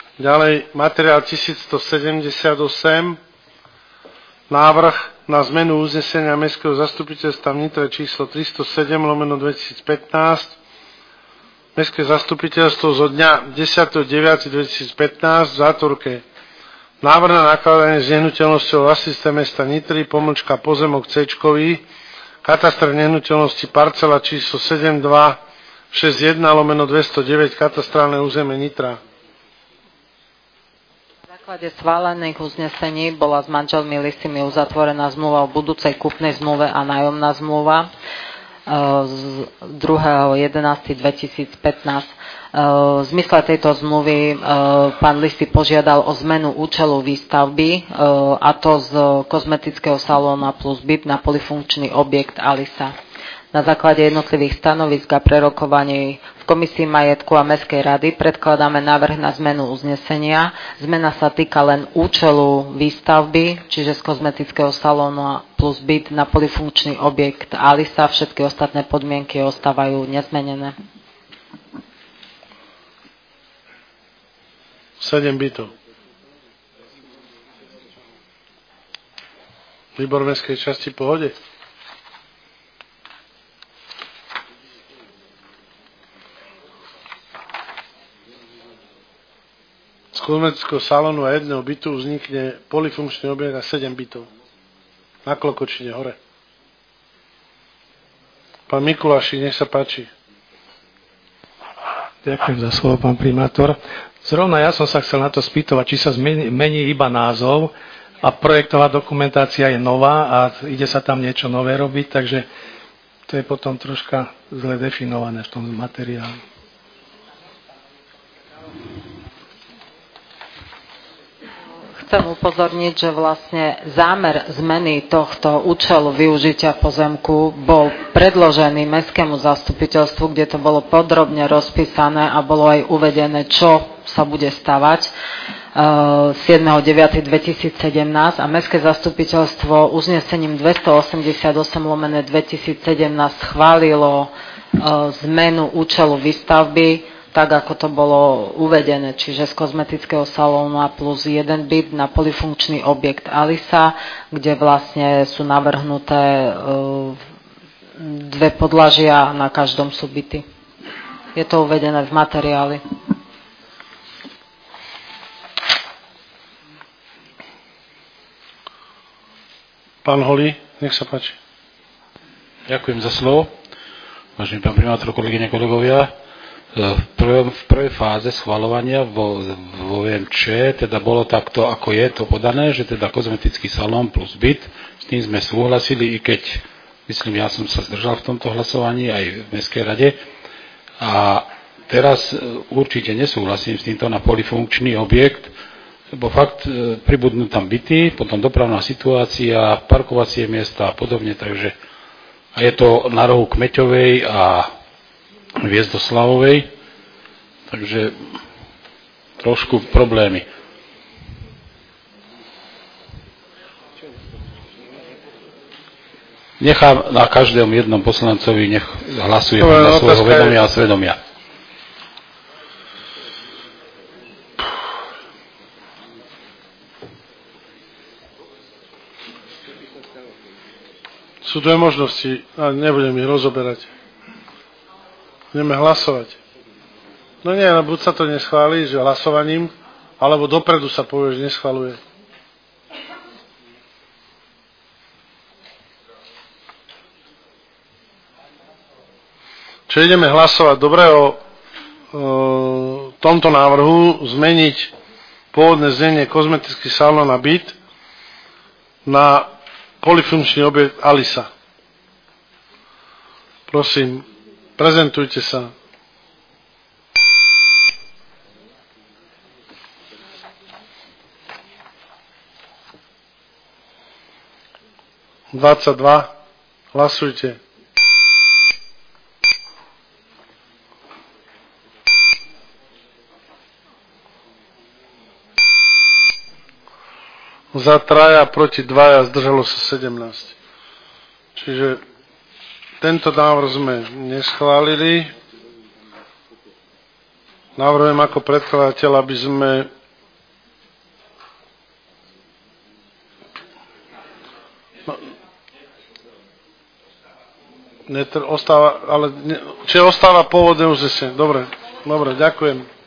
Ďalej materiál 1178, návrh na zmenu uznesenia Mestského zastupiteľstva v Nitre číslo 307/2015. Mestské zastupiteľstvo zo dňa 10.9.2015 v zátvorke návrh na nakladanie s nehnuteľnosťou vlastníctve mesta Nitry, pozemok C-čkový, katastr nehnuteľnosti parcela číslo 7261/209, katastrálne územie Nitra. Na základe schválených uznesení bola s manželmi Lisými uzatvorená zmluva o budúcej kúpnej zmluve a nájomná zmluva z 2.11.2015. V zmysle tejto zmluvy pán Lisy požiadal o zmenu účelu výstavby, a to z kozmetického salóna plus byt na polyfunkčný objekt Alisa. Na základe jednotlivých stanovisk a prerokovaní v Komisii majetku a Mestskej rady predkladáme návrh na zmenu uznesenia. Zmena sa týka len účelu výstavby, čiže z kozmetického salóna plus byt na polyfunkčný objekt Alisa. Všetky ostatné podmienky ostávajú nezmenené. 7 bytov. Výbor mestskej časti pohode. Z kozmetického salónu a jedného bytu vznikne polyfunkčný objekt a 7 bytov. Na Klokočine hore. Pán Mikulášik, nech sa páči. Ďakujem za slovo, pán primátor. Zrovna ja som sa chcel na to spýtovať, či sa mení iba názov a projektová dokumentácia je nová a ide sa tam niečo nové robiť, takže to je potom troška zle definované v tom materiáli. Chcem upozorniť, že vlastne zámer zmeny tohto účelu využitia pozemku bol predložený Mestskému zastupiteľstvu, kde to bolo podrobne rozpísané a bolo aj uvedené, čo sa bude stavať 7.9.2017 a Mestské zastupiteľstvo uznesením 288/2017 schválilo zmenu účelu výstavby tak, ako to bolo uvedené, čiže z kozmetického salóna plus jeden byt na polyfunkčný objekt Alisa, kde vlastne sú navrhnuté dve podlažia, na každom sú byty. Je to uvedené v materiáli. Pán Holý, nech sa páči. Ďakujem za slovo. Vážený pán primátor, kolegyne, kolegovia. V prvej fáze schvaľovania vo VMČ teda bolo takto, ako je to podané, že teda kozmetický salón plus byt, s tým sme súhlasili, i keď, myslím, ja som sa zdržal v tomto hlasovaní aj v Mestskej rade. A teraz určite nesúhlasím s týmto na polyfunkčný objekt, lebo fakt pribudnú tam byty, potom dopravná situácia, parkovacie miesta a podobne, takže a je to na rohu Kmeťovej a Hviezdoslavovej, takže trošku problémy. Nechám na každom jednom poslancovi, nech hlasuje podľa svojho vedomia a svedomia. Sú dve možnosti, ale nebudem ich rozoberať. Budeme hlasovať. No nie, no buď sa to neschváli, že hlasovaním, alebo dopredu sa povie, že neschvaluje. Čo ideme hlasovať? Dobre, o tomto návrhu zmeniť pôvodné znenie kozmetický salón na byt na polyfunkčný objekt Alisa. Prosím, prezentujte sa. Hlasujte. Za 3, proti 2, zdržalo sa 17. Čiže tento návrh sme neschválili. Navrhujem ako predkladateľ, aby sme Ostáva pôvodné uznesenie. Dobre, ďakujem.